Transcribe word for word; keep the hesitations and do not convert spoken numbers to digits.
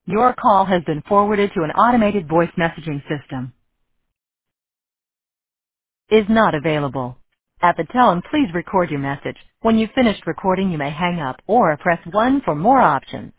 Your call has been forwarded to an automated voice messaging system. Is not available. At the tone, please record your message. When you've finished recording, you may hang up or press one for more options.